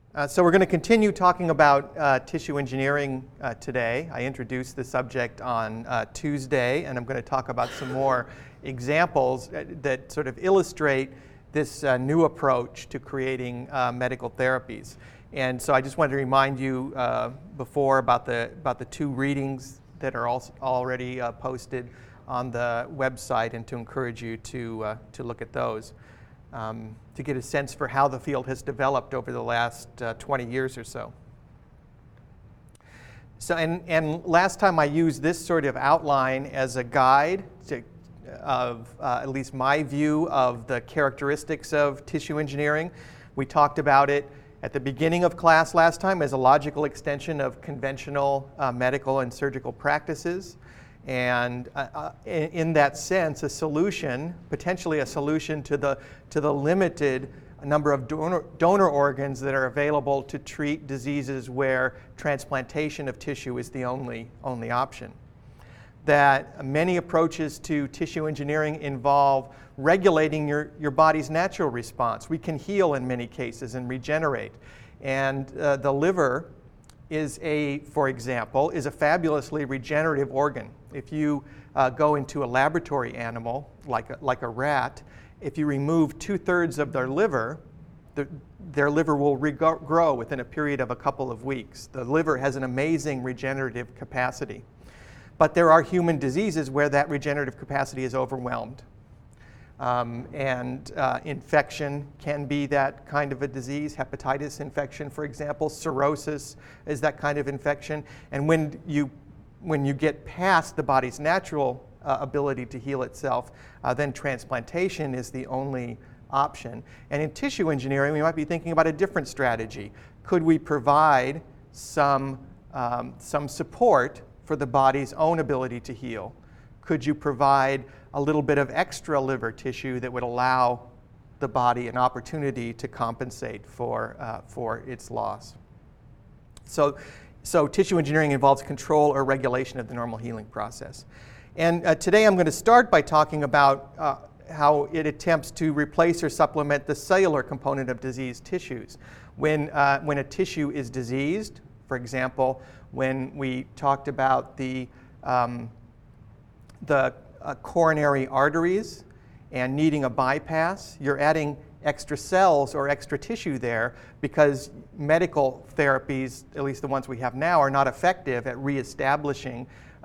So we're going to continue talking about tissue engineering today. I introduced the subject on Tuesday, and I'm going to talk about some more examples that sort of illustrate this new approach to creating medical therapies. And so I just wanted to remind you before about the two readings that are also already posted on the website, and to encourage you to look at those. To get a sense for how the field has developed over the last 20 years or so. So, and last time I used this sort of outline as a guide of at least my view of the characteristics of tissue engineering. We talked about it at the beginning of class last time as a logical extension of conventional medical and surgical practices. And in that sense, a solution, potentially a solution to the limited number of donor organs that are available to treat diseases where transplantation of tissue is the only option. That many approaches to tissue engineering involve regulating your body's natural response. We can heal in many cases and regenerate. And the liver for example, is a fabulously regenerative organ. If you go into a laboratory animal, like a rat, if you remove 2/3 of their liver will regrow within a period of a couple of weeks. The liver has an amazing regenerative capacity. But there are human diseases where that regenerative capacity is overwhelmed. Infection can be that kind of a disease. Hepatitis infection, for example, cirrhosis is that kind of infection. And when you get past the body's natural ability to heal itself, then transplantation is the only option. And in tissue engineering, we might be thinking about a different strategy. Could we provide some support for the body's own ability to heal? Could you provide a little bit of extra liver tissue that would allow the body an opportunity to compensate for its loss? So tissue engineering involves control or regulation of the normal healing process. And today I'm going to start by talking about how it attempts to replace or supplement the cellular component of diseased tissues. When a tissue is diseased, for example, when we talked about the coronary arteries and needing a bypass, you're adding extra cells or extra tissue there because medical therapies, at least the ones we have now, are not effective at reestablishing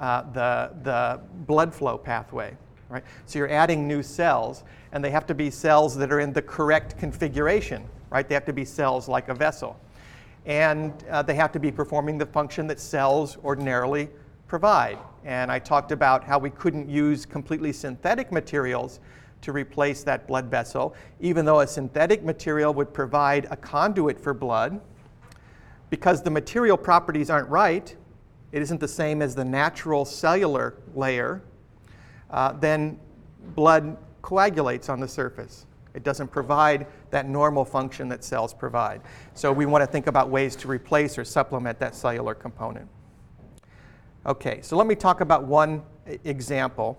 the blood flow pathway. Right? So you're adding new cells, and they have to be cells that are in the correct configuration. Right? They have to be cells like a vessel. And they have to be performing the function that cells ordinarily provide. And I talked about how we couldn't use completely synthetic materials to replace that blood vessel, even though a synthetic material would provide a conduit for blood. Because the material properties aren't right, it isn't the same as the natural cellular layer, then blood coagulates on the surface. It doesn't provide that normal function that cells provide. So we want to think about ways to replace or supplement that cellular component. Okay, so let me talk about one example.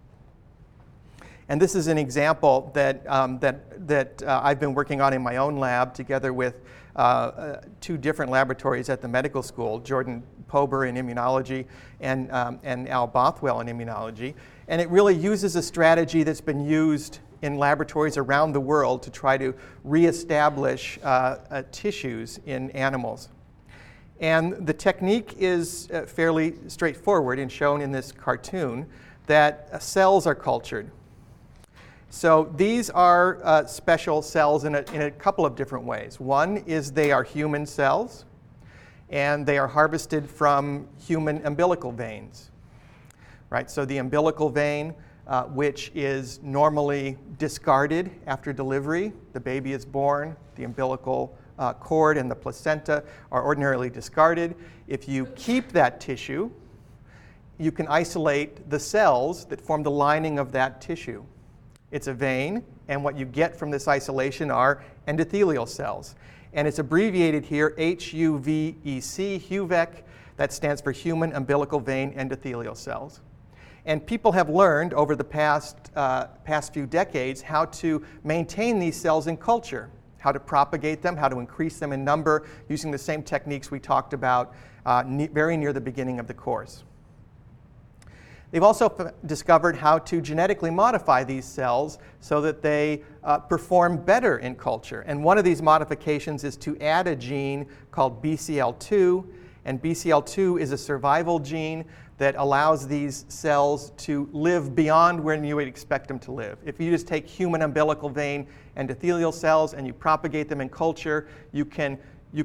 And this is an example that I've been working on in my own lab together with two different laboratories at the medical school, Jordan Pober in immunology and Al Bothwell in immunology. And it really uses a strategy that's been used in laboratories around the world to try to reestablish tissues in animals. And the technique is fairly straightforward and shown in this cartoon, that cells are cultured. So these are special cells in a couple of different ways. One is they are human cells, and they are harvested from human umbilical veins. Right? So the umbilical vein, which is normally discarded after delivery, the baby is born, the umbilical cord and the placenta are ordinarily discarded. If you keep that tissue, you can isolate the cells that form the lining of that tissue. It's a vein, and what you get from this isolation are endothelial cells. And it's abbreviated here HUVEC, HUVEC. That stands for human umbilical vein endothelial cells. And people have learned over the past few decades how to maintain these cells in culture. how to propagate them, how to increase them in number, using the same techniques we talked about very near the beginning of the course. They've also discovered how to genetically modify these cells so that they perform better in culture. And one of these modifications is to add a gene called BCL2. And BCL2 is a survival gene that allows these cells to live beyond when you would expect them to live. If you just take human umbilical vein endothelial cells and you propagate them in culture, you can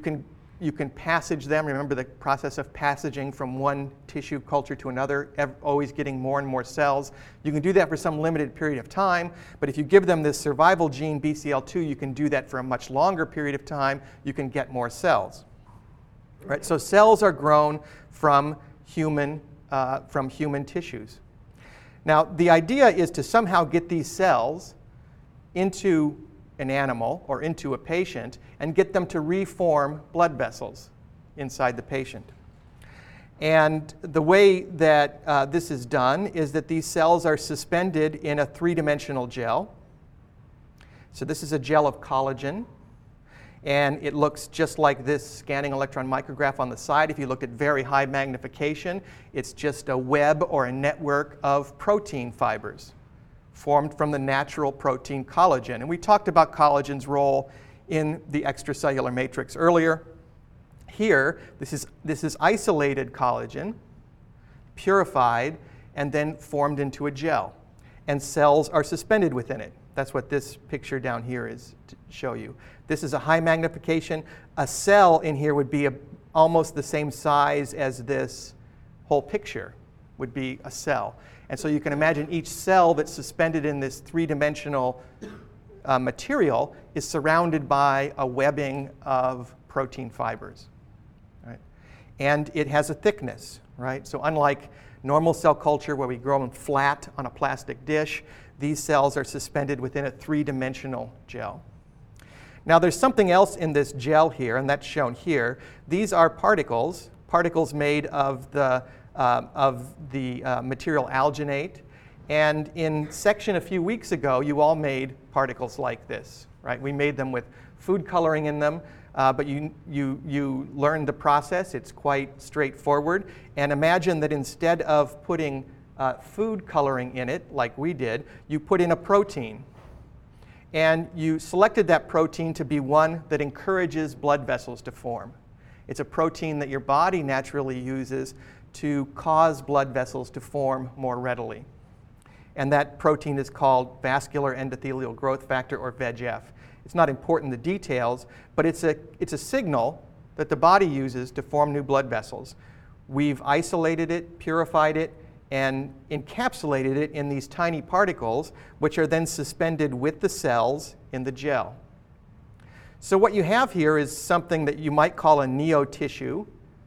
passage them. Remember the process of passaging from one tissue culture to another, always getting more and more cells. You can do that for some limited period of time, but if you give them this survival gene, BCL2, you can do that for a much longer period of time. You can get more cells. Right? So cells are grown from human tissues. Now, the idea is to somehow get these cells into an animal or into a patient and get them to reform blood vessels inside the patient. And the way that this is done is that these cells are suspended in a three-dimensional gel. So this is a gel of collagen, and it looks just like this scanning electron micrograph on the side. If you look at very high magnification, it's just a web or a network of protein fibers formed from the natural protein collagen. And we talked about collagen's role in the extracellular matrix earlier. Here, this is isolated collagen, purified, and then formed into a gel. And cells are suspended within it. That's what this picture down here is to show you. This is a high magnification. A cell in here would be almost the same size as this whole picture would be a cell. And so you can imagine each cell that's suspended in this three-dimensional material is surrounded by a webbing of protein fibers. Right? And it has a thickness. Right? So unlike normal cell culture where we grow them flat on a plastic dish, these cells are suspended within a three-dimensional gel. Now there's something else in this gel here, and that's shown here. These are particles made of the material alginate. And in section a few weeks ago, you all made particles like this, right? We made them with food coloring in them, but you learned the process. It's quite straightforward. And imagine that instead of putting food coloring in it, like we did, you put in a protein. And you selected that protein to be one that encourages blood vessels to form. It's a protein that your body naturally uses to cause blood vessels to form more readily. And that protein is called vascular endothelial growth factor, or VEGF. It's not important in the details, but it's a signal that the body uses to form new blood vessels. We've isolated it, purified it, and encapsulated it in these tiny particles, which are then suspended with the cells in the gel. So what you have here is something that you might call a neotissue,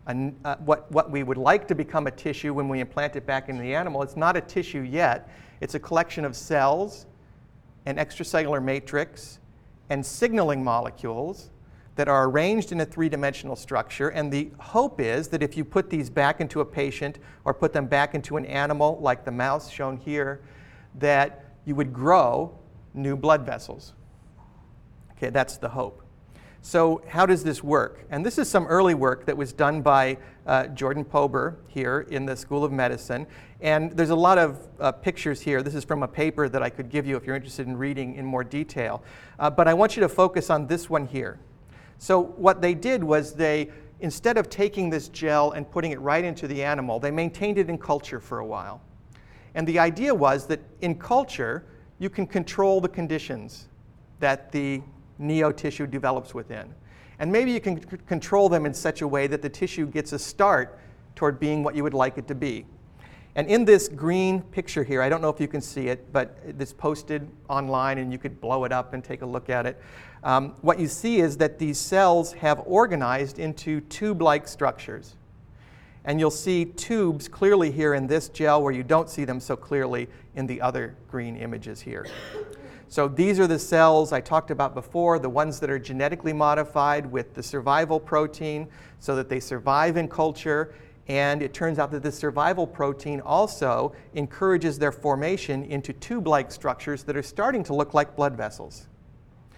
what we would like to become a tissue when we implant it back into the animal. It's not a tissue yet. It's a collection of cells, an extracellular matrix, and signaling molecules that are arranged in a three-dimensional structure. And the hope is that if you put these back into a patient or put them back into an animal, like the mouse shown here, that you would grow new blood vessels. Okay, that's the hope. So how does this work? And this is some early work that was done by Jordan Pober here in the School of Medicine. And there's a lot of pictures here. This is from a paper that I could give you if you're interested in reading in more detail. But I want you to focus on this one here. So what they did was instead of taking this gel and putting it right into the animal, they maintained it in culture for a while. And the idea was that in culture, you can control the conditions that the neotissue develops within. And maybe you can control them in such a way that the tissue gets a start toward being what you would like it to be. And in this green picture here, I don't know if you can see it, but it's posted online and you could blow it up and take a look at it. What you see is that these cells have organized into tube-like structures. And you'll see tubes clearly here in this gel where you don't see them so clearly in the other green images here. So these are the cells I talked about before, the ones that are genetically modified with the survival protein so that they survive in culture. And it turns out that this survival protein also encourages their formation into tube-like structures that are starting to look like blood vessels.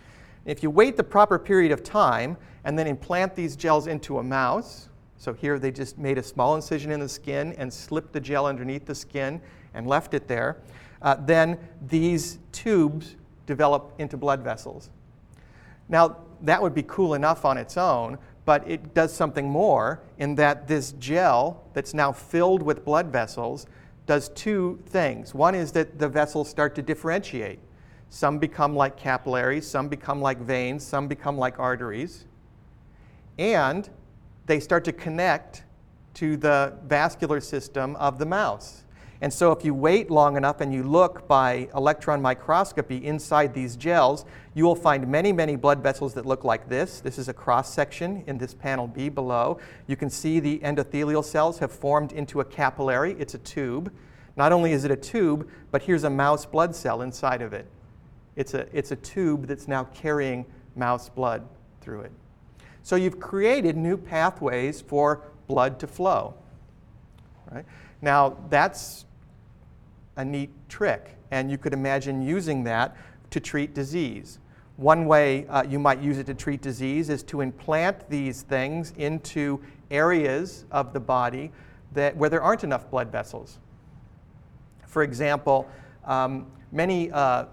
If you wait the proper period of time and then implant these gels into a mouse, so here they just made a small incision in the skin and slipped the gel underneath the skin and left it there, then these tubes develop into blood vessels. Now, that would be cool enough on its own, but it does something more in that this gel that's now filled with blood vessels does two things. One is that the vessels start to differentiate. Some become like capillaries, some become like veins, some become like arteries. And they start to connect to the vascular system of the mouse. And so if you wait long enough and you look by electron microscopy inside these gels, you will find many, many blood vessels that look like this. This is a cross-section in this panel B below. You can see the endothelial cells have formed into a capillary. It's a tube. Not only is it a tube, but here's a mouse blood cell inside of it. It's a tube that's now carrying mouse blood through it. So you've created new pathways for blood to flow. Right? Now, that's a neat trick, and you could imagine using that to treat disease. One way you might use it to treat disease is to implant these things into areas of the body where there aren't enough blood vessels. For example, many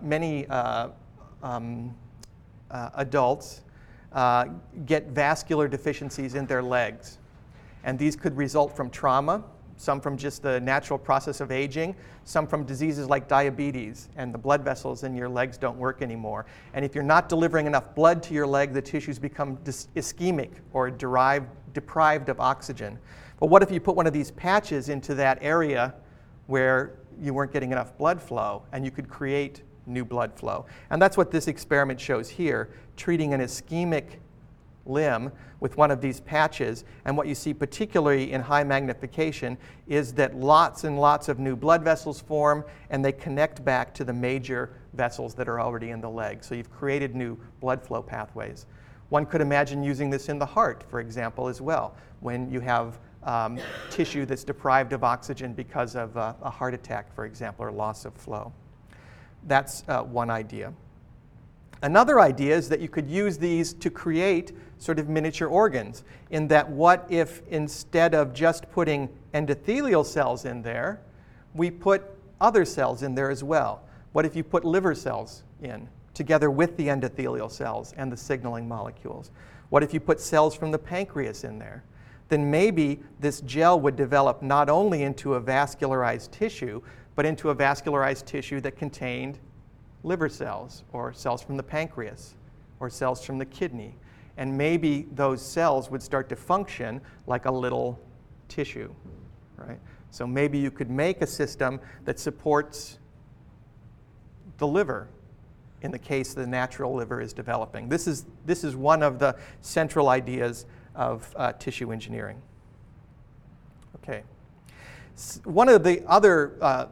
adults get vascular deficiencies in their legs, and these could result from trauma, some from just the natural process of aging, some from diseases like diabetes, and the blood vessels in your legs don't work anymore. And if you're not delivering enough blood to your leg, the tissues become ischemic or deprived of oxygen. But what if you put one of these patches into that area where you weren't getting enough blood flow, and you could create new blood flow? And that's what this experiment shows here, treating an ischemic limb with one of these patches. And what you see particularly in high magnification is that lots and lots of new blood vessels form, and they connect back to the major vessels that are already in the leg. So you've created new blood flow pathways. One could imagine using this in the heart, for example, as well, when you have tissue that's deprived of oxygen because of a heart attack, for example, or loss of flow. That's one idea. Another idea is that you could use these to create sort of miniature organs, in that what if instead of just putting endothelial cells in there, we put other cells in there as well? What if you put liver cells in together with the endothelial cells and the signaling molecules? What if you put cells from the pancreas in there? Then maybe this gel would develop not only into a vascularized tissue, but into a vascularized tissue that contained liver cells, or cells from the pancreas, or cells from the kidney. And maybe those cells would start to function like a little tissue, right? So maybe you could make a system that supports the liver in the case the natural liver is developing. This is one of the central ideas of tissue engineering. Okay. One of the other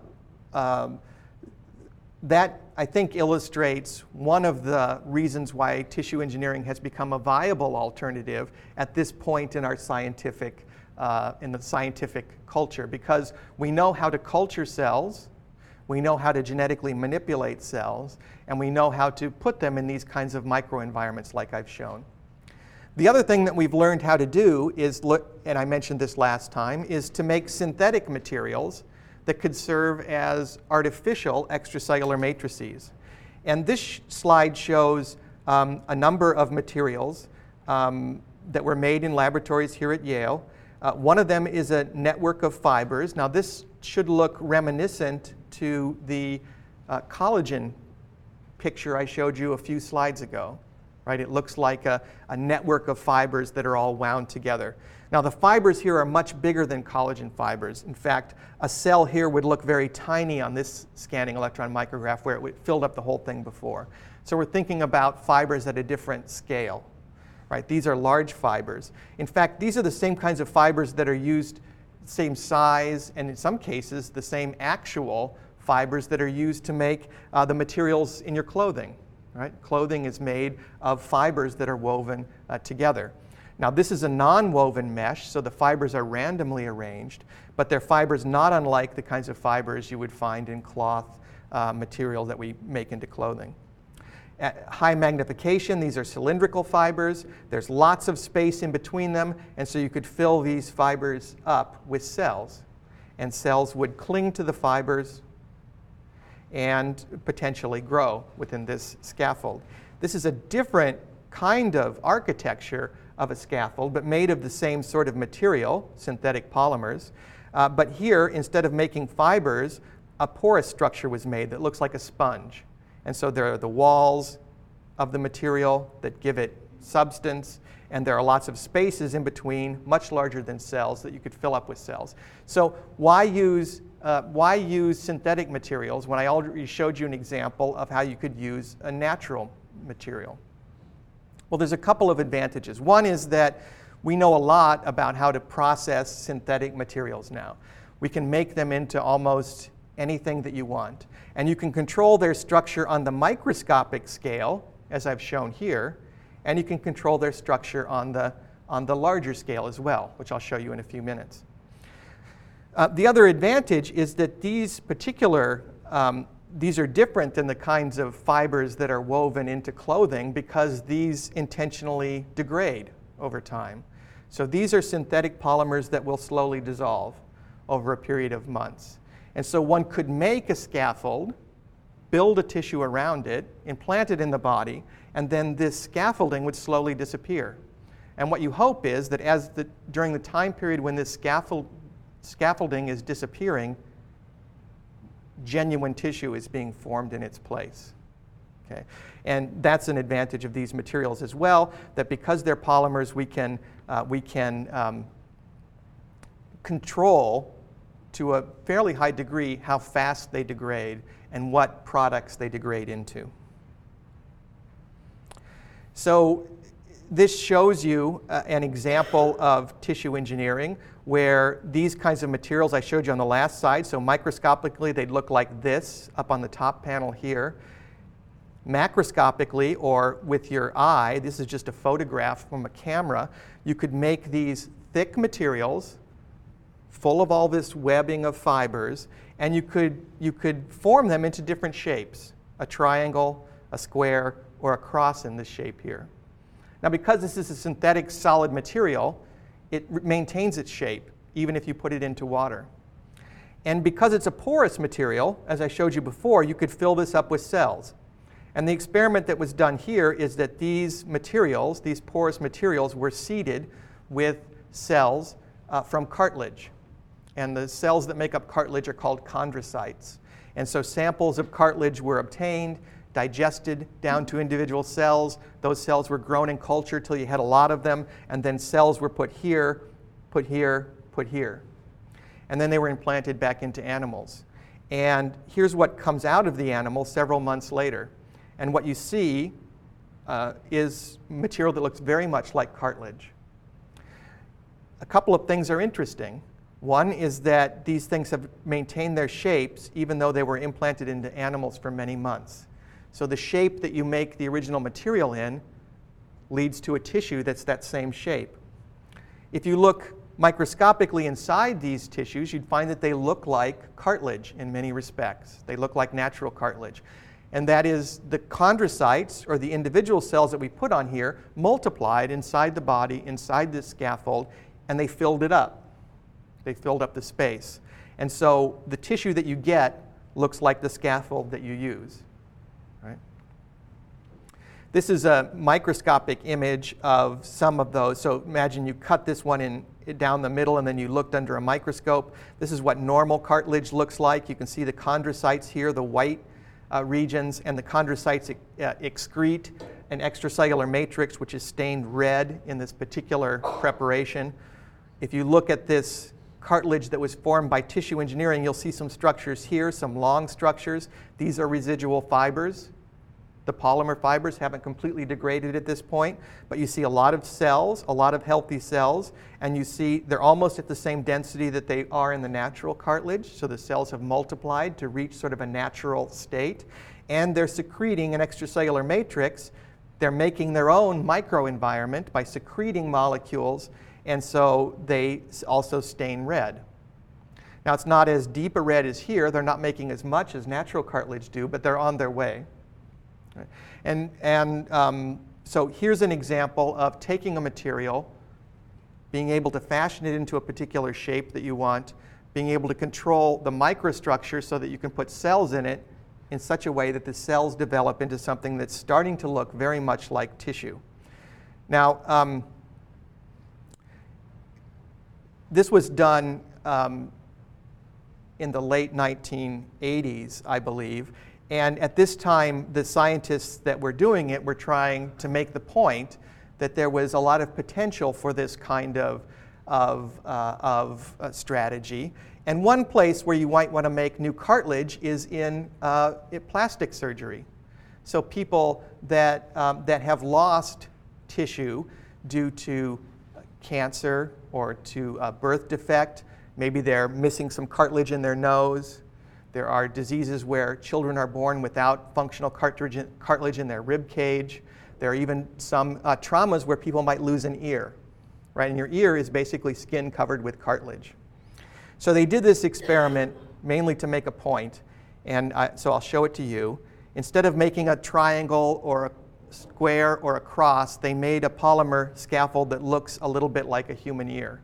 that I think illustrates one of the reasons why tissue engineering has become a viable alternative at this point in our scientific culture, because we know how to culture cells, we know how to genetically manipulate cells, and we know how to put them in these kinds of microenvironments like I've shown. The other thing that we've learned how to do is and I mentioned this last time, is to make synthetic materials that could serve as artificial extracellular matrices. And this slide shows a number of materials that were made in laboratories here at Yale. One of them is a network of fibers. Now this should look reminiscent to the collagen picture I showed you a few slides ago. Right? It looks like a network of fibers that are all wound together. Now the fibers here are much bigger than collagen fibers. In fact, a cell here would look very tiny on this scanning electron micrograph where it filled up the whole thing before. So we're thinking about fibers at a different scale. Right? These are large fibers. In fact, these are the same kinds of fibers that are used, same size, and in some cases the same actual fibers that are used to make the materials in your clothing. Right? Clothing is made of fibers that are woven together. Now this is a non-woven mesh, so the fibers are randomly arranged, but they're fibers not unlike the kinds of fibers you would find in cloth material that we make into clothing. At high magnification, these are cylindrical fibers. There's lots of space in between them, and so you could fill these fibers up with cells. And cells would cling to the fibers and potentially grow within this scaffold. This is a different kind of architecture of a scaffold, but made of the same sort of material, synthetic polymers. But here, instead of making fibers, a porous structure was made that looks like a sponge. And so there are the walls of the material that give it substance, and there are lots of spaces in between, much larger than cells, that you could fill up with cells. So why use synthetic materials when I already showed you an example of how you could use a natural material? Well, there's a couple of advantages. One is that we know a lot about how to process synthetic materials now. We can make them into almost anything that you want. And you can control their structure on the microscopic scale, as I've shown here, and you can control their structure on the larger scale as well, which I'll show you in a few minutes. The other advantage is that these are different than the kinds of fibers that are woven into clothing because these intentionally degrade over time. So these are synthetic polymers that will slowly dissolve over a period of months. And so one could make a scaffold, build a tissue around it, implant it in the body, and then this scaffolding would slowly disappear. And what you hope is that during the time period when this scaffolding is disappearing, genuine tissue is being formed in its place. Okay? And that's an advantage of these materials as well, that because they're polymers, we can control to a fairly high degree how fast they degrade and what products they degrade into. So this shows you an example of tissue engineering where these kinds of materials I showed you on the last slide, so microscopically they'd look like this up on the top panel here. Macroscopically, or with your eye, this is just a photograph from a camera, you could make these thick materials full of all this webbing of fibers, and you could form them into different shapes, a triangle, a square, or a cross in this shape here. Now, because this is a synthetic solid material, it maintains its shape, even if you put it into water. And because it's a porous material, as I showed you before, you could fill this up with cells. And the experiment that was done here is that these materials, these porous materials, were seeded with cells from cartilage. And the cells that make up cartilage are called chondrocytes. And so samples of cartilage were obtained, digested down to individual cells. Those cells were grown in culture till you had a lot of them, and then cells were put here, put here, put here. And then they were implanted back into animals. And here's what comes out of the animal several months later. And what you see is material that looks very much like cartilage. A couple of things are interesting. One is that these things have maintained their shapes even though they were implanted into animals for many months. So the shape that you make the original material in leads to a tissue that's that same shape. If you look microscopically inside these tissues, you'd find that they look like cartilage in many respects. They look like natural cartilage. And that is the chondrocytes, or the individual cells that we put on here, multiplied inside the body, inside this scaffold, and they filled it up. They filled up the space. And so the tissue that you get looks like the scaffold that you use. Right? This is a microscopic image of some of those. So imagine you cut this one down the middle and then you looked under a microscope. This is what normal cartilage looks like. You can see the chondrocytes here, the white regions, and the chondrocytes excrete an extracellular matrix which is stained red in this particular preparation. If you look at this cartilage that was formed by tissue engineering, you'll see some structures here, some long structures. These are residual fibers. The polymer fibers haven't completely degraded at this point, but you see a lot of cells, a lot of healthy cells, and you see they're almost at the same density that they are in the natural cartilage, so the cells have multiplied to reach sort of a natural state, and they're secreting an extracellular matrix. They're making their own microenvironment by secreting molecules, and so they also stain red. Now, it's not as deep a red as here. They're not making as much as natural cartilage do, but they're on their way. Right? So here's an example of taking a material, being able to fashion it into a particular shape that you want, being able to control the microstructure so that you can put cells in it in such a way that the cells develop into something that's starting to look very much like tissue. Now, this was done in the late 1980s, I believe. And at this time, the scientists that were doing it were trying to make the point that there was a lot of potential for this kind of strategy. And one place where you might want to make new cartilage is in plastic surgery. So people that have lost tissue due to cancer or to a birth defect, maybe they're missing some cartilage in their nose. There are diseases where children are born without functional cartilage in their rib cage. There are even some traumas where people might lose an ear, right? And your ear is basically skin covered with cartilage. So they did this experiment mainly to make a point, and so I'll show it to you. Instead of making a triangle or a square or a cross, they made a polymer scaffold that looks a little bit like a human ear.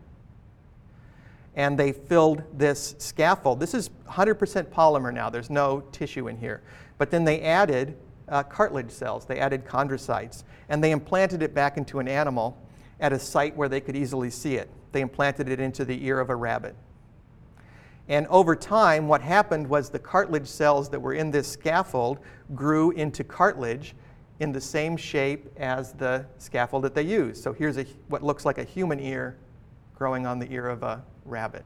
And they filled this scaffold. This is 100% polymer now. There's no tissue in here. But then they added cartilage cells. They added chondrocytes. And they implanted it back into an animal at a site where they could easily see it. They implanted it into the ear of a rabbit. And over time, what happened was the cartilage cells that were in this scaffold grew into cartilage in the same shape as the scaffold that they used. So here's what looks like a human ear growing on the ear of a rabbit.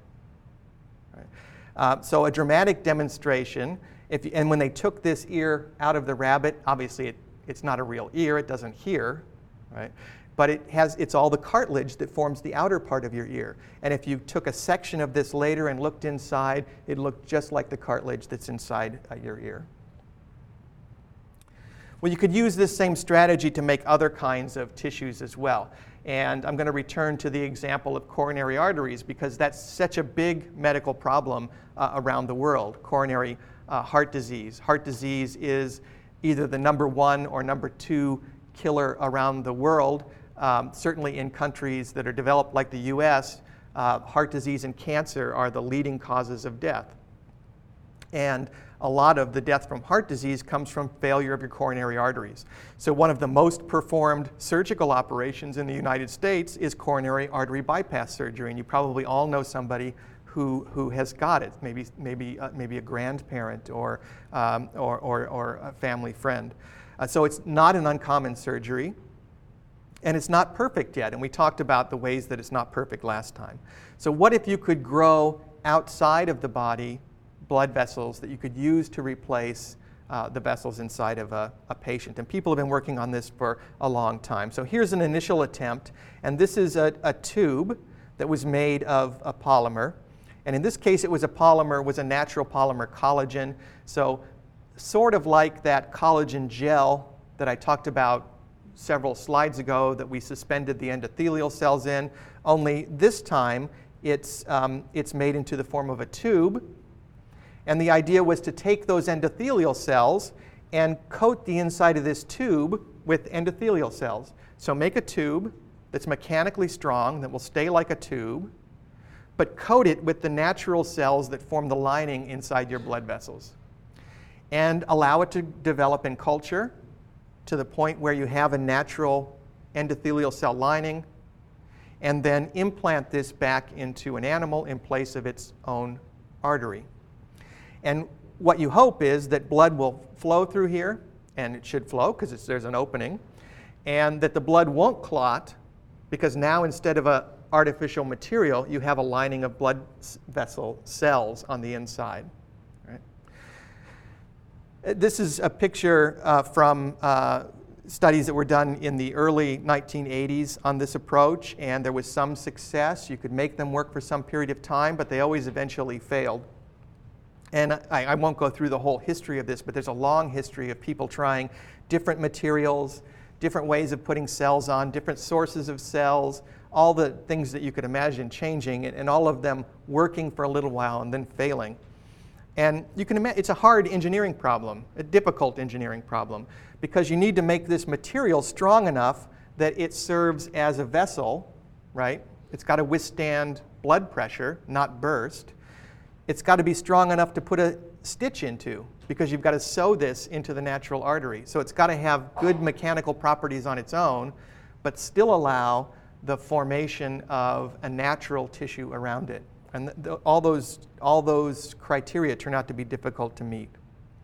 Right? So a dramatic demonstration. And when they took this ear out of the rabbit, obviously it's not a real ear, it doesn't hear, right? But it's all the cartilage that forms the outer part of your ear. And if you took a section of this later and looked inside, it looked just like the cartilage that's inside your ear. Well, you could use this same strategy to make other kinds of tissues as well. And I'm going to return to the example of coronary arteries because that's such a big medical problem around the world, coronary heart disease. Heart disease is either the #1 or #2 killer around the world. Certainly in countries that are developed like the US, heart disease and cancer are the leading causes of death. And a lot of the death from heart disease comes from failure of your coronary arteries. So one of the most performed surgical operations in the United States is coronary artery bypass surgery. And you probably all know somebody who has got it, maybe a grandparent or a family friend. So it's not an uncommon surgery. And it's not perfect yet. And we talked about the ways that it's not perfect last time. So what if you could grow outside of the body blood vessels that you could use to replace the vessels inside of a patient? And people have been working on this for a long time. So here's an initial attempt. And this is a tube that was made of a polymer. And in this case, it was a natural polymer, collagen. So sort of like that collagen gel that I talked about several slides ago that we suspended the endothelial cells in, only this time it's made into the form of a tube. And the idea was to take those endothelial cells and coat the inside of this tube with endothelial cells. So make a tube that's mechanically strong, that will stay like a tube, but coat it with the natural cells that form the lining inside your blood vessels. And allow it to develop in culture to the point where you have a natural endothelial cell lining, and then implant this back into an animal in place of its own artery. And what you hope is that blood will flow through here, and it should flow because there's an opening, and that the blood won't clot because now instead of an artificial material, you have a lining of blood vessel cells on the inside. Right? This is a picture from studies that were done in the early 1980s on this approach, and there was some success. You could make them work for some period of time, but they always eventually failed. And I won't go through the whole history of this, but there's a long history of people trying different materials, different ways of putting cells on, different sources of cells, all the things that you could imagine changing, and all of them working for a little while and then failing. And you can imagine it's a hard engineering problem, a difficult engineering problem, because you need to make this material strong enough that it serves as a vessel, right? It's got to withstand blood pressure, not burst. It's got to be strong enough to put a stitch into, because you've got to sew this into the natural artery. So it's got to have good mechanical properties on its own, but still allow the formation of a natural tissue around it. And all those criteria turn out to be difficult to meet.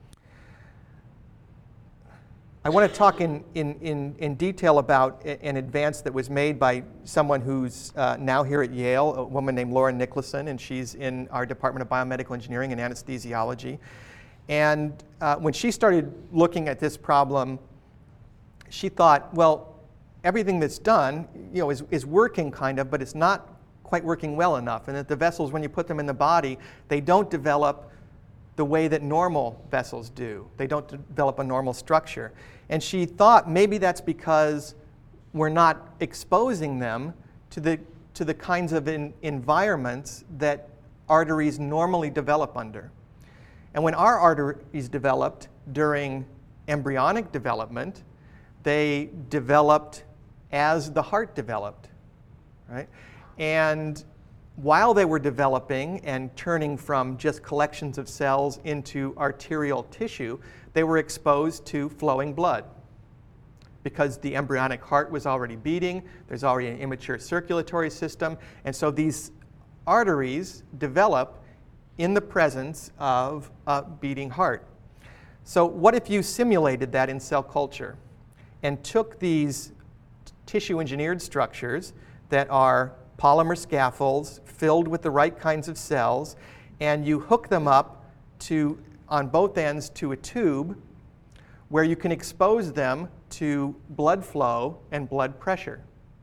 I want to talk in detail about an advance that was made by someone who's now here at Yale, a woman named Lauren Nicholson, and she's in our Department of Biomedical Engineering and Anesthesiology. And when she started looking at this problem, she thought, well, everything that's done, is working kind of, but it's not quite working well enough, and that the vessels, when you put them in the body, they don't develop the way that normal vessels do. They don't develop a normal structure. And she thought maybe that's because we're not exposing them to the kinds of environments that arteries normally develop under. And when our arteries developed during embryonic development, they developed as the heart developed, right? And while they were developing and turning from just collections of cells into arterial tissue, they were exposed to flowing blood. Because the embryonic heart was already beating, there's already an immature circulatory system, and so these arteries develop in the presence of a beating heart. So what if you simulated that in cell culture and took these tissue-engineered structures that are polymer scaffolds filled with the right kinds of cells, and you hook them up on both ends to a tube where you can expose them to blood flow and blood pressure,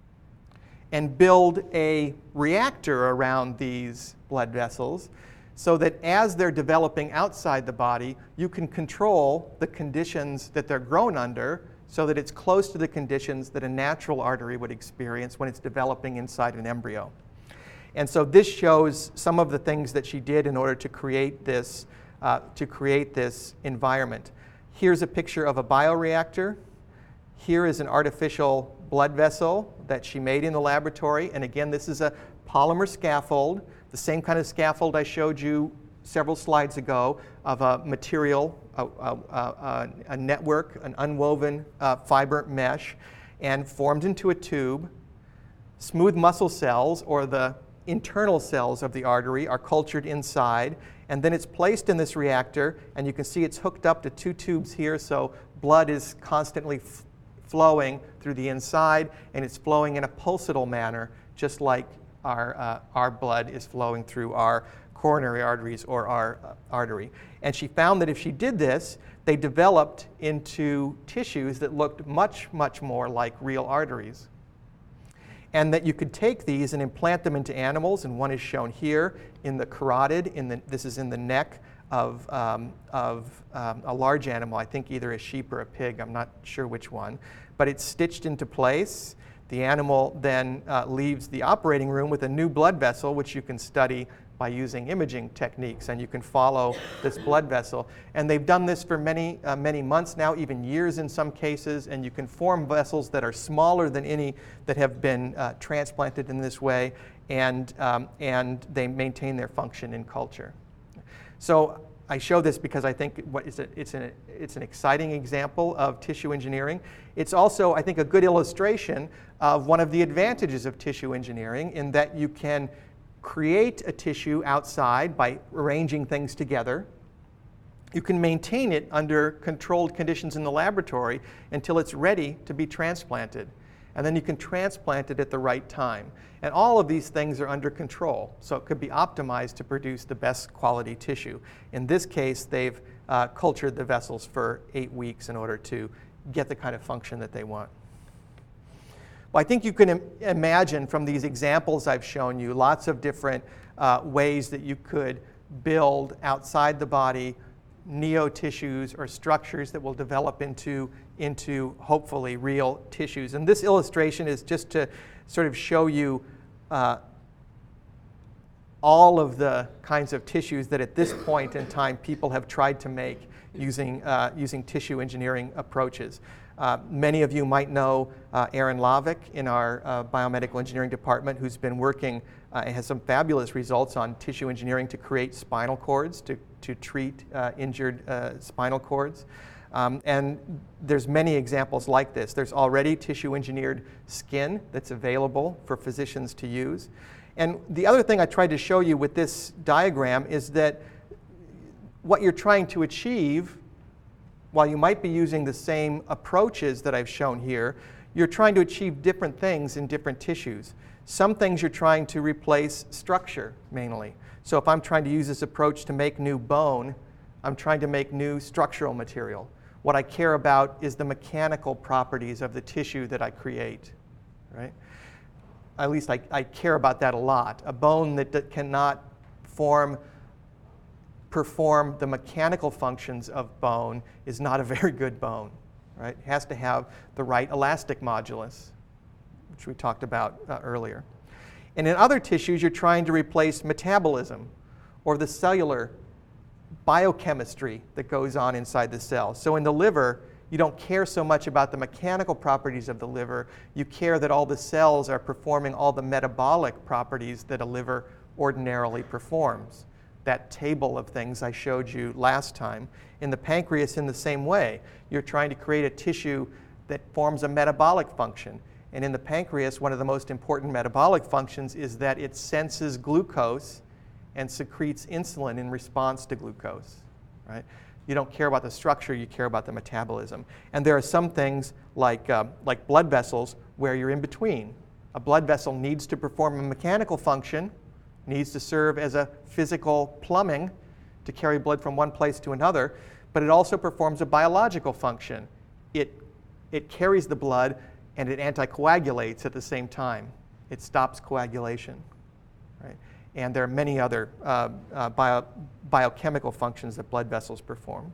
and build a reactor around these blood vessels so that as they're developing outside the body, you can control the conditions that they're grown under so that it's close to the conditions that a natural artery would experience when it's developing inside an embryo. And so this shows some of the things that she did in order to create this environment. Here's a picture of a bioreactor. Here is an artificial blood vessel that she made in the laboratory. And again, this is a polymer scaffold, the same kind of scaffold I showed you several slides ago of a material, a network, an unwoven fiber mesh, and formed into a tube. Smooth muscle cells, or the internal cells of the artery, are cultured inside, and then it's placed in this reactor, and you can see it's hooked up to two tubes here, so blood is constantly flowing through the inside, and it's flowing in a pulsatile manner, just like our blood is flowing through our coronary arteries or our artery. And she found that if she did this, they developed into tissues that looked much, much more like real arteries. And that you could take these and implant them into animals, and one is shown here in the carotid. This is in the neck of a large animal, I think either a sheep or a pig, I'm not sure which one. But it's stitched into place. The animal then leaves the operating room with a new blood vessel, which you can study by using imaging techniques, and you can follow this blood vessel. And they've done this for many months now, even years in some cases, and you can form vessels that are smaller than any that have been transplanted in this way, and they maintain their function in culture. So I show this because I think it's an exciting example of tissue engineering. It's also, I think, a good illustration of one of the advantages of tissue engineering, in that you can create a tissue outside by arranging things together. You can maintain it under controlled conditions in the laboratory until it's ready to be transplanted. And then you can transplant it at the right time. And all of these things are under control, so it could be optimized to produce the best quality tissue. In this case, they've cultured the vessels for 8 weeks in order to get the kind of function that they want. Well, I think you can imagine from these examples I've shown you lots of different ways that you could build outside the body neo-tissues or structures that will develop into hopefully real tissues. And this illustration is just to sort of show you all of the kinds of tissues that at this point in time people have tried to make using tissue engineering approaches. Many of you might know Aaron Lavick in our biomedical engineering department, who's been working and has some fabulous results on tissue engineering to create spinal cords, to treat injured spinal cords. And there's many examples like this. There's already tissue engineered skin that's available for physicians to use. And the other thing I tried to show you with this diagram is that what you're trying to achieve, while you might be using the same approaches that I've shown here, you're trying to achieve different things in different tissues. Some things you're trying to replace structure, mainly. So if I'm trying to use this approach to make new bone, I'm trying to make new structural material. What I care about is the mechanical properties of the tissue that I create, right? At least I care about that a lot. A bone that cannot perform the mechanical functions of bone is not a very good bone, right? It has to have the right elastic modulus, which we talked about earlier. And in other tissues, you're trying to replace metabolism or the cellular biochemistry that goes on inside the cell. So in the liver, you don't care so much about the mechanical properties of the liver. You care that all the cells are performing all the metabolic properties that a liver ordinarily performs. That table of things I showed you last time. In the pancreas, in the same way, you're trying to create a tissue that forms a metabolic function. And in the pancreas, one of the most important metabolic functions is that it senses glucose and secretes insulin in response to glucose, right? You don't care about the structure, you care about the metabolism. And there are some things like blood vessels where you're in between. A blood vessel needs to perform a mechanical function, needs to serve as a physical plumbing to carry blood from one place to another, but it also performs a biological function. It carries the blood and it anticoagulates at the same time. It stops coagulation, right? And there are many other biochemical functions that blood vessels perform.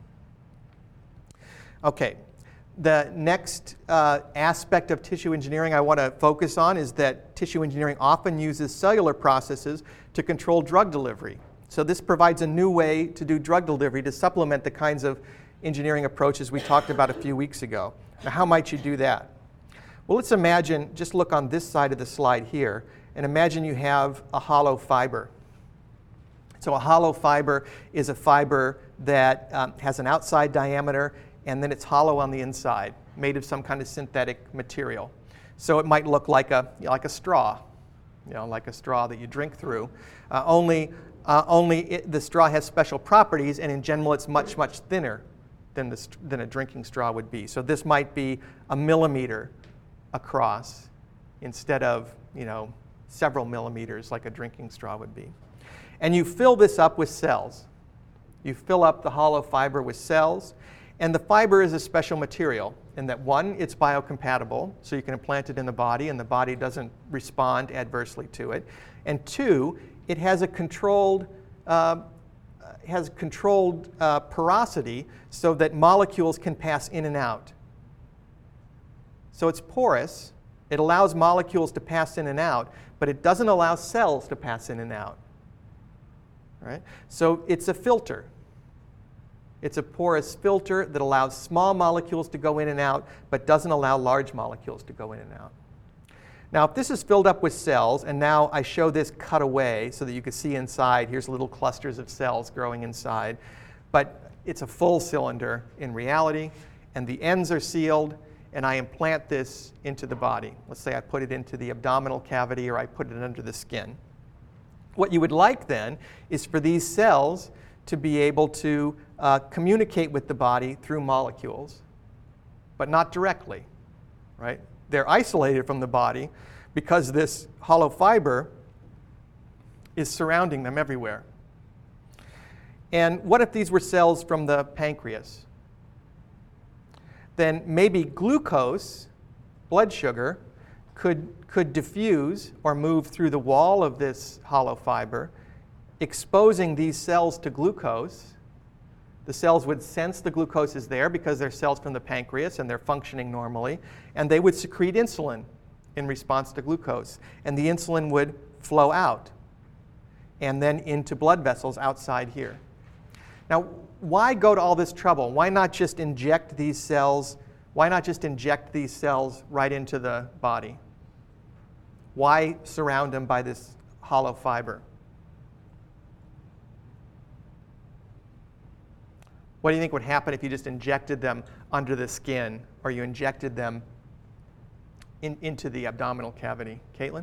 Okay, the next aspect of tissue engineering I want to focus on is that tissue engineering often uses cellular processes to control drug delivery. So this provides a new way to do drug delivery to supplement the kinds of engineering approaches we talked about a few weeks ago. Now, how might you do that? Well, let's imagine, just look on this side of the slide here, and imagine you have a hollow fiber. So a hollow fiber is a fiber that has an outside diameter, and then it's hollow on the inside, made of some kind of synthetic material. So it might look like a straw, like a straw that you drink through. Only the straw has special properties, and in general, it's much, much thinner than a drinking straw would be. So this might be a millimeter across instead of, several millimeters like a drinking straw would be. And you fill this up with cells. You fill up the hollow fiber with cells, and the fiber is a special material in that, one, it's biocompatible, so you can implant it in the body and the body doesn't respond adversely to it. And two, it has a controlled porosity so that molecules can pass in and out. So it's porous. It allows molecules to pass in and out, but it doesn't allow cells to pass in and out. Right? So it's a filter. It's a porous filter that allows small molecules to go in and out, but doesn't allow large molecules to go in and out. Now, if this is filled up with cells, and now I show this cut away so that you can see inside, here's little clusters of cells growing inside, but it's a full cylinder in reality, and the ends are sealed, and I implant this into the body. Let's say I put it into the abdominal cavity or I put it under the skin. What you would like then is for these cells to be able to communicate with the body through molecules, but not directly, right? They're isolated from the body because this hollow fiber is surrounding them everywhere. And what if these were cells from the pancreas? Then maybe glucose, blood sugar, could diffuse or move through the wall of this hollow fiber, exposing these cells to glucose. The cells would sense the glucose is there because they're cells from the pancreas and they're functioning normally, and they would secrete insulin in response to glucose, and the insulin would flow out. and then into blood vessels outside here. Now, why go to all this trouble? Why not just inject these cells? Why not just inject these cells right into the body? Why surround them by this hollow fiber? What do you think would happen if you just injected them under the skin, or you injected them into the abdominal cavity? Caitlin?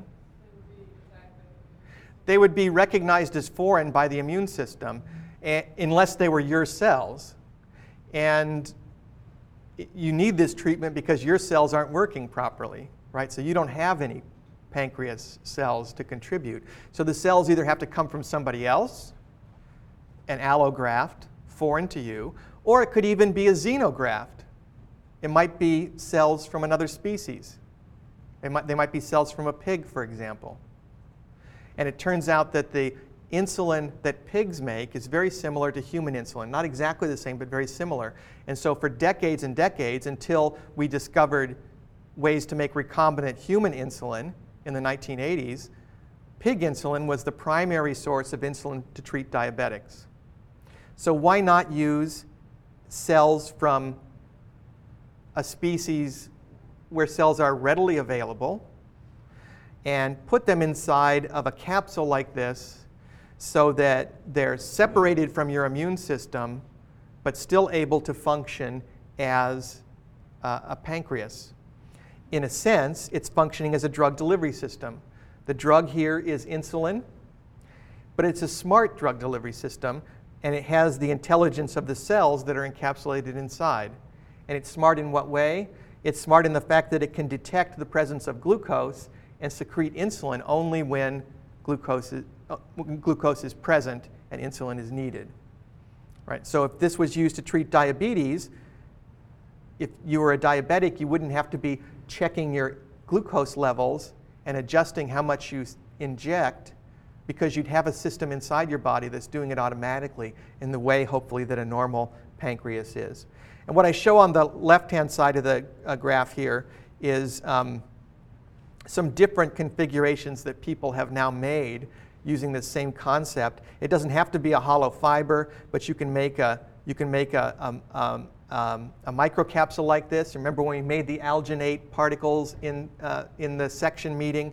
They would be recognized as foreign by the immune system unless they were your cells. And you need this treatment because your cells aren't working properly, right? So you don't have any pancreas cells to contribute. So the cells either have to come from somebody else, an allograft, foreign to you, or it could even be a xenograft. It might be cells from another species. They might be cells from a pig, for example. And it turns out that the insulin that pigs make is very similar to human insulin. Not exactly the same, but very similar. And so for decades and decades, until we discovered ways to make recombinant human insulin in the 1980s, pig insulin was the primary source of insulin to treat diabetics. So why not use cells from a species where cells are readily available and put them inside of a capsule like this so that they're separated from your immune system but still able to function as a pancreas? In a sense, it's functioning as a drug delivery system. The drug here is insulin, but it's a smart drug delivery system, and it has the intelligence of the cells that are encapsulated inside. And it's smart in what way? It's smart in the fact that it can detect the presence of glucose and secrete insulin only when glucose is present and insulin is needed. Right? So if this was used to treat diabetes, if you were a diabetic, you wouldn't have to be checking your glucose levels and adjusting how much you inject, because you'd have a system inside your body that's doing it automatically in the way, hopefully, that a normal pancreas is. And what I show on the left-hand side of the graph here is some different configurations that people have now made using this same concept. It doesn't have to be a hollow fiber, but you can make a microcapsule like this. Remember when we made the alginate particles in the section meeting?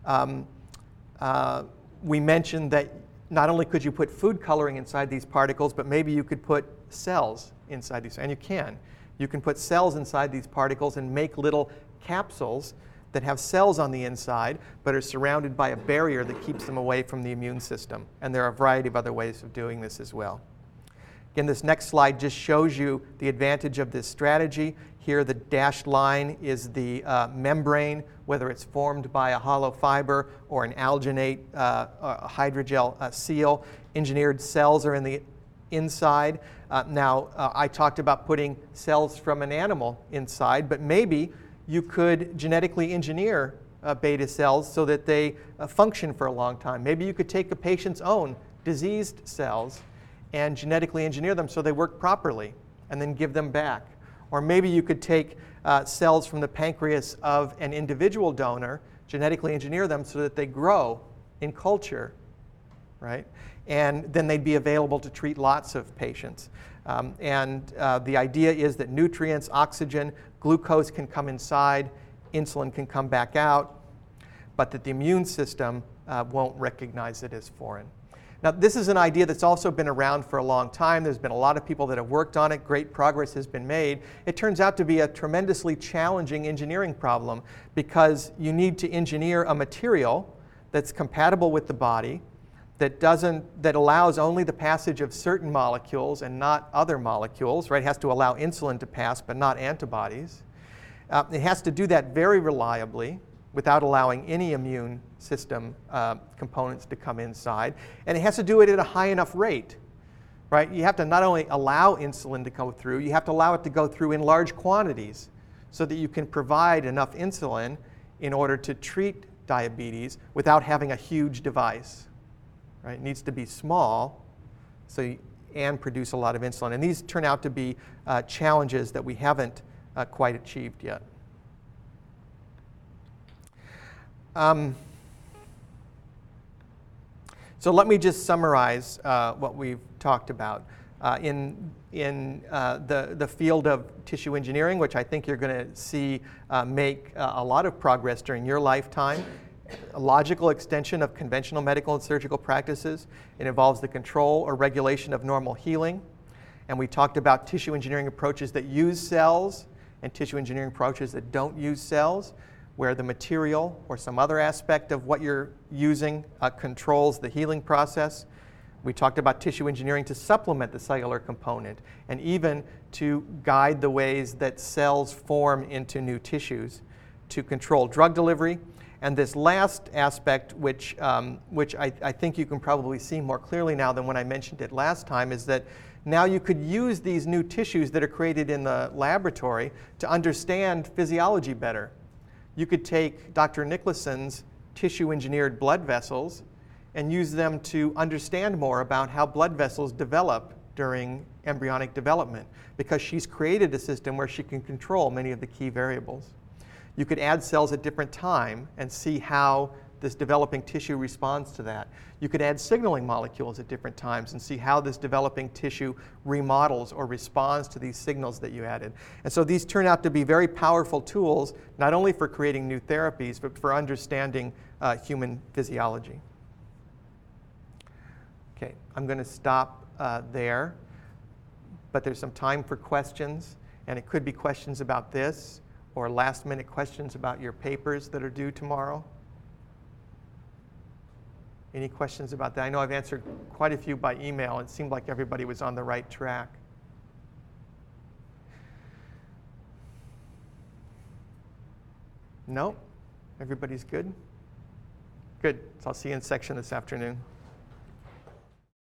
We mentioned that not only could you put food coloring inside these particles, but maybe you could put cells inside these, and you can. You can put cells inside these particles and make little capsules that have cells on the inside, but are surrounded by a barrier that keeps them away from the immune system. And there are a variety of other ways of doing this as well. Again, this next slide just shows you the advantage of this strategy. Here, the dashed line is the membrane, whether it's formed by a hollow fiber or an alginate hydrogel seal. Engineered cells are in the inside. Now, I talked about putting cells from an animal inside, but maybe you could genetically engineer beta cells so that they function for a long time. Maybe you could take a patient's own diseased cells and genetically engineer them so they work properly, and then give them back. Or maybe you could take cells from the pancreas of an individual donor, genetically engineer them so that they grow in culture, right? And then they'd be available to treat lots of patients. The idea is that nutrients, oxygen, glucose can come inside, insulin can come back out, but that the immune system won't recognize it as foreign. Now, this is an idea that's also been around for a long time. There's been a lot of people that have worked on it. Great progress has been made. It turns out to be a tremendously challenging engineering problem because you need to engineer a material that's compatible with the body, that allows only the passage of certain molecules and not other molecules, right? It has to allow insulin to pass, but not antibodies. It has to do that very reliably without allowing any immune system components to come inside. And it has to do it at a high enough rate, right? You have to not only allow insulin to go through, you have to allow it to go through in large quantities so that you can provide enough insulin in order to treat diabetes without having a huge device, right? It needs to be small and produce a lot of insulin. And these turn out to be challenges that we haven't quite achieved yet. So let me just summarize what we've talked about. In the field of tissue engineering, which I think you're going to see make a lot of progress during your lifetime, a logical extension of conventional medical and surgical practices. It involves the control or regulation of normal healing. And we talked about tissue engineering approaches that use cells and tissue engineering approaches that don't use cells, where the material or some other aspect of what you're using controls the healing process. We talked about tissue engineering to supplement the cellular component and even to guide the ways that cells form into new tissues, to control drug delivery. And this last aspect, which I think you can probably see more clearly now than when I mentioned it last time, is that now you could use these new tissues that are created in the laboratory to understand physiology better. You could take Dr. Nicholson's tissue-engineered blood vessels and use them to understand more about how blood vessels develop during embryonic development, because she's created a system where she can control many of the key variables. You could add cells at different time and see how this developing tissue responds to that. You could add signaling molecules at different times and see how this developing tissue remodels or responds to these signals that you added. And so these turn out to be very powerful tools, not only for creating new therapies, but for understanding human physiology. Okay, I'm going to stop there, but there's some time for questions, and it could be questions about this or last-minute questions about your papers that are due tomorrow. Any questions about that? I know I've answered quite a few by email. It seemed like everybody was on the right track. No? Everybody's good? Good. So I'll see you in section this afternoon.